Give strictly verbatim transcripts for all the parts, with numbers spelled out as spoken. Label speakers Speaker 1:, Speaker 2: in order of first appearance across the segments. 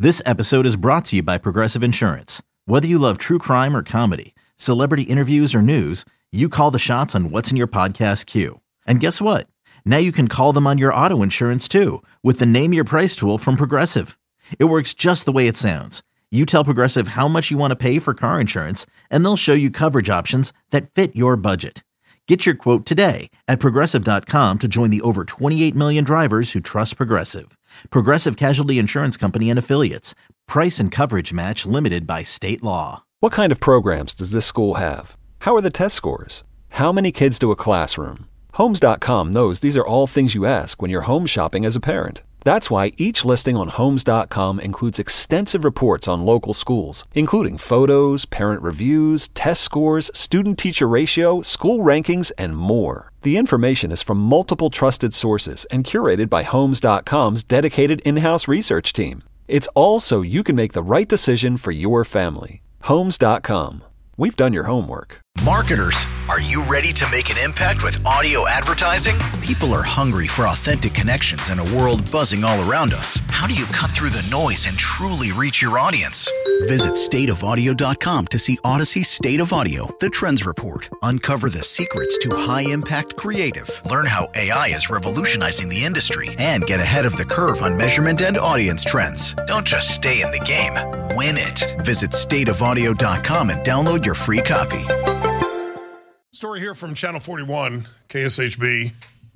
Speaker 1: This episode is brought to you by Progressive Insurance. Whether you love true crime or comedy, celebrity interviews or news, you call the shots on what's in your podcast queue. And guess what? Now you can call them on your auto insurance too with the Name Your Price tool from Progressive. It works just the way it sounds. You tell Progressive how much you want to pay for car insurance, and they'll show you coverage options that fit your budget. Get your quote today at Progressive dot com to join the over twenty-eight million drivers who trust Progressive. Progressive Casualty Insurance Company and Affiliates. Price and coverage match limited by state law.
Speaker 2: What kind of programs does this school have? How are the test scores? How many kids to a classroom? Homes dot com knows these are all things you ask when you're home shopping as a parent. That's why each listing on Homes dot com includes extensive reports on local schools, including photos, parent reviews, test scores, student-teacher ratio, school rankings, and more. The information is from multiple trusted sources and curated by Homes dot com's dedicated in-house research team. It's all so you can make the right decision for your family. Homes dot com. We've done your homework.
Speaker 3: Marketers, are you ready to make an impact with audio advertising? People are hungry for authentic connections in a world buzzing all around us. How do you cut through the noise and truly reach your audience? Visit state of audio dot com to see Odyssey State of Audio, the Trends Report. Uncover the secrets to high-impact creative. Learn how A I is revolutionizing the industry and get ahead of the curve on measurement and audience trends. Don't just stay in the game, win it. Visit state of audio dot com and download your free copy.
Speaker 4: Story here from Channel forty-one, K S H B.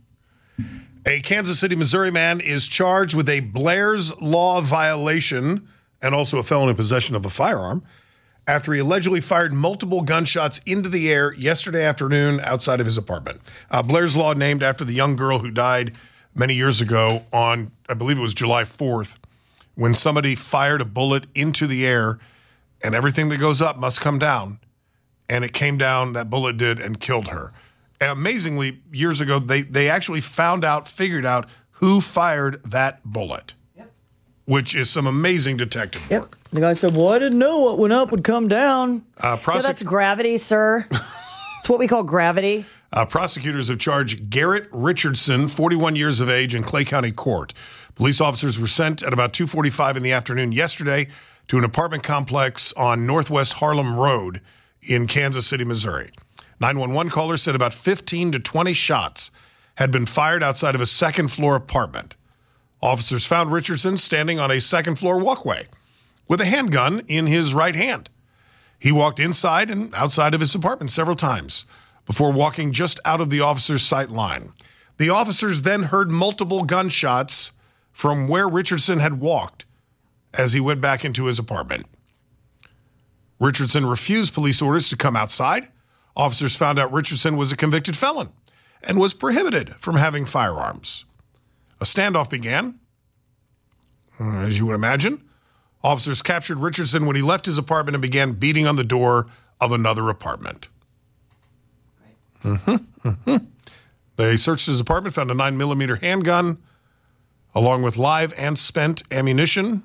Speaker 4: A Kansas City, Missouri man is charged with a Blair's Law violation and also a felon in possession of a firearm after he allegedly fired multiple gunshots into the air yesterday afternoon outside of his apartment. Uh, Blair's Law named after the young girl who died many years ago on, I believe it was July fourth, when somebody fired a bullet into the air and everything that goes up must come down. And it came down, that bullet did, and killed her. And amazingly, years ago, they, they actually found out, figured out who fired that bullet, yep. Which is some amazing detective
Speaker 5: yep.
Speaker 4: work.
Speaker 5: The guy said, well, I didn't know what went up would come down.
Speaker 4: Uh, prosec-
Speaker 5: yeah, that's gravity, sir. It's what we call gravity.
Speaker 4: Uh, prosecutors have charged Garrett Richardson, forty-one years of age, in Clay County Court. Police officers were sent at about two forty-five in the afternoon yesterday to an apartment complex on Northwest Harlem Road in Kansas City, Missouri. nine one one caller said about fifteen to twenty shots had been fired outside of a second-floor apartment. Officers found Richardson standing on a second-floor walkway with a handgun in his right hand. He walked inside and outside of his apartment several times before walking just out of the officer's sight line. The officers then heard multiple gunshots from where Richardson had walked as he went back into his apartment. Richardson refused police orders to come outside. Officers found out Richardson was a convicted felon and was prohibited from having firearms. A standoff began. As you would imagine, officers captured Richardson when he left his apartment and began beating on the door of another apartment. Mm-hmm, mm-hmm. They searched his apartment, found a nine millimeter handgun, along with live and spent ammunition.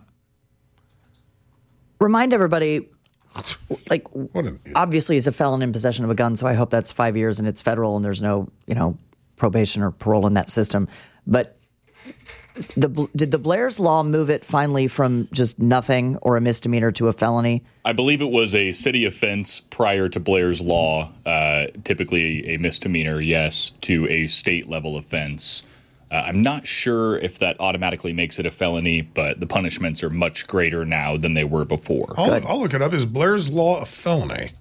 Speaker 5: Remind everybody, like,
Speaker 4: an,
Speaker 5: obviously he's a felon in possession of a gun, so I hope that's five years and it's federal and there's no, you know, probation or parole in that system. But the did the Blair's Law move it finally from just nothing or a misdemeanor to a felony?
Speaker 6: I believe it was a city offense prior to Blair's Law, uh, typically a misdemeanor, yes, to a state-level offense. Uh, I'm not sure if that automatically makes it a felony, but the punishments are much greater now than they were before.
Speaker 4: I'll, I'll look it up. Is Blair's Law a felony?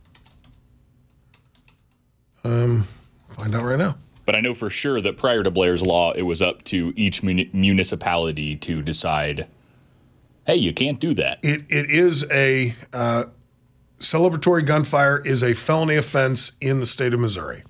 Speaker 4: Um, find out right now.
Speaker 6: But I know for sure that prior to Blair's Law, it was up to each muni- municipality to decide, hey, you can't do that.
Speaker 4: It It is a uh, celebratory gunfire is a felony offense in the state of Missouri.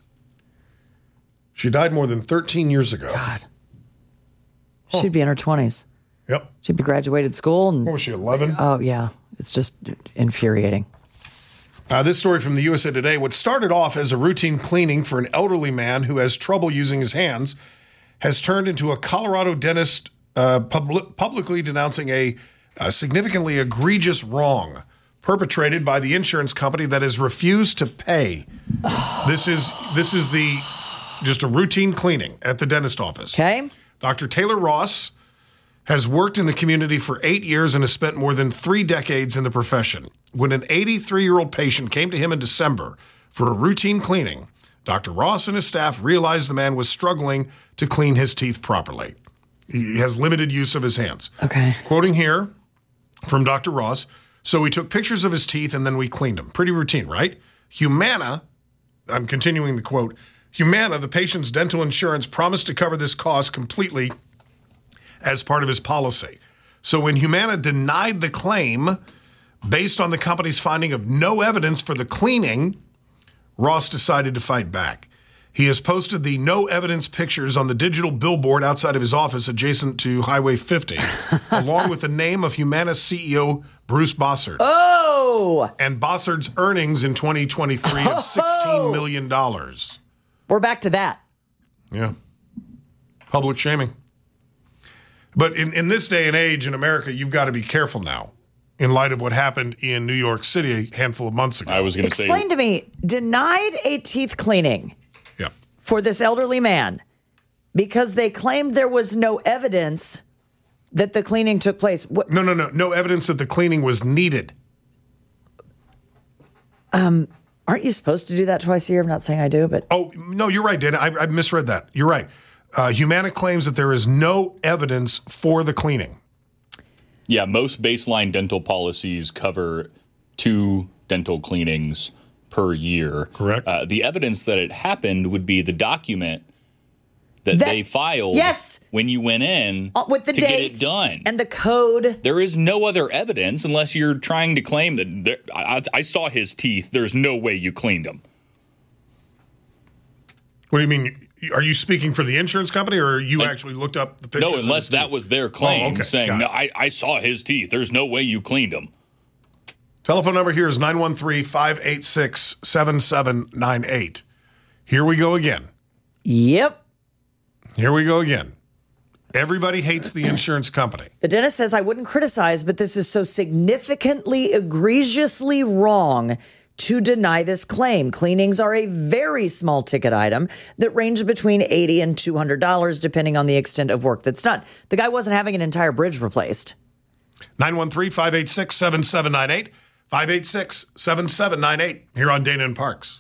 Speaker 4: She died more than thirteen years ago.
Speaker 5: God.
Speaker 4: Huh.
Speaker 5: She'd be in her twenties.
Speaker 4: Yep.
Speaker 5: She'd be graduated school. And,
Speaker 4: what was she, eleven?
Speaker 5: Oh, yeah. It's just infuriating.
Speaker 4: Uh, this story from the U S A Today. What started off as a routine cleaning for an elderly man who has trouble using his hands has turned into a Colorado dentist uh, pub- publicly denouncing a, a significantly egregious wrong perpetrated by the insurance company that has refused to pay. This is this is the just a routine cleaning at the dentist office.
Speaker 5: Okay.
Speaker 4: Doctor Taylor Ross has worked in the community for eight years and has spent more than three decades in the profession. When an eighty-three-year-old patient came to him in December for a routine cleaning, Doctor Ross and his staff realized the man was struggling to clean his teeth properly. He has limited use of his hands.
Speaker 5: Okay.
Speaker 4: Quoting here from Doctor Ross, so we took pictures of his teeth and then we cleaned them. Pretty routine, right? Humana, I'm continuing the quote, Humana, the patient's dental insurance, promised to cover this cost completely as part of his policy. So when Humana denied the claim based on the company's finding of no evidence for the cleaning, Ross decided to fight back. He has posted the no evidence pictures on the digital billboard outside of his office adjacent to Highway fifty, along with the name of Humana C E O Bruce Bossert.
Speaker 5: Oh!
Speaker 4: And Bossert's earnings in twenty twenty-three of sixteen million dollars.
Speaker 5: We're back to that.
Speaker 4: Yeah. Public shaming. But in, in this day and age in America, you've got to be careful now in light of what happened in New York City a handful of months ago.
Speaker 6: I was going to say.
Speaker 5: Explain to me, denied a teeth cleaning
Speaker 4: yeah.
Speaker 5: for this elderly man because they claimed there was no evidence that the cleaning took place. What?
Speaker 4: No, no, no. No evidence that the cleaning was needed.
Speaker 5: Um, aren't you supposed to do that twice a year? I'm not saying I do, but.
Speaker 4: Oh, no, you're right, Dana. I, I misread that. You're right. Uh, Humana claims that there is no evidence for the cleaning.
Speaker 6: Yeah, most baseline dental policies cover two dental cleanings per year.
Speaker 4: Correct.
Speaker 6: Uh, the evidence that it happened would be the document that,
Speaker 5: That-
Speaker 6: they filed
Speaker 5: yes!
Speaker 6: when you went in
Speaker 5: Uh, with the
Speaker 6: to
Speaker 5: date
Speaker 6: get it done.
Speaker 5: and the code.
Speaker 6: There is no other evidence unless you're trying to claim that there, I, I saw his teeth. There's no way you cleaned them.
Speaker 4: What do you mean? Are you speaking for the insurance company, or you
Speaker 6: I,
Speaker 4: actually looked up the pictures?
Speaker 6: No, unless that was their claim,
Speaker 4: oh, okay.
Speaker 6: saying, no, I, I saw his teeth. There's no way you cleaned them.
Speaker 4: Telephone number here is nine one three, five eight six, seven seven nine eight. Here we go again.
Speaker 5: Yep.
Speaker 4: Here we go again. Everybody hates the insurance company.
Speaker 5: The dentist says, I wouldn't criticize, but this is so significantly, egregiously wrong to deny this claim. Cleanings are a very small ticket item that range between eighty dollars and two hundred dollars, depending on the extent of work that's done. The guy wasn't having an entire bridge replaced.
Speaker 4: nine one three, five eight six, seven seven nine eight. five eight six, seven seven nine eight here on Dana and Parks.